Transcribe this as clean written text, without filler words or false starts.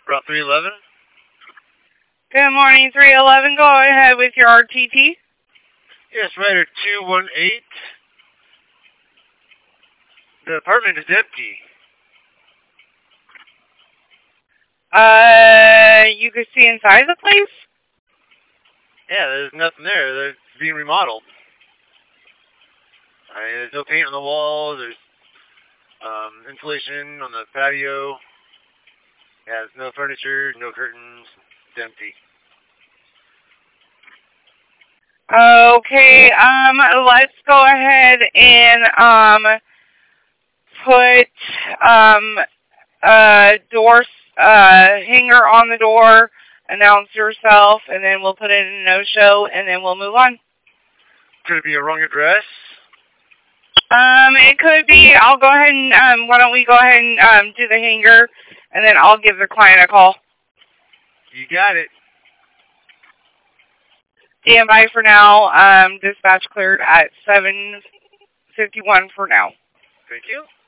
Route 311. Good morning, 311. Go ahead with your RTT. Yes, Rider 218. The apartment is empty. You could see inside the place? Yeah, there's nothing there. It's being remodeled. There's no paint on the walls. There's insulation on the patio. Yeah, there's no furniture, no curtains. It's empty. Okay, let's go ahead and, put, door, hanger on the door, announce yourself, and then we'll put it in a no-show, and then we'll move on. Could it be a wrong address? It could be. I'll go ahead and, why don't we go ahead and, do the hanger, and then I'll give the client a call. You got it. Stand by for now. Dispatch cleared at 7:51 for now. Thank you.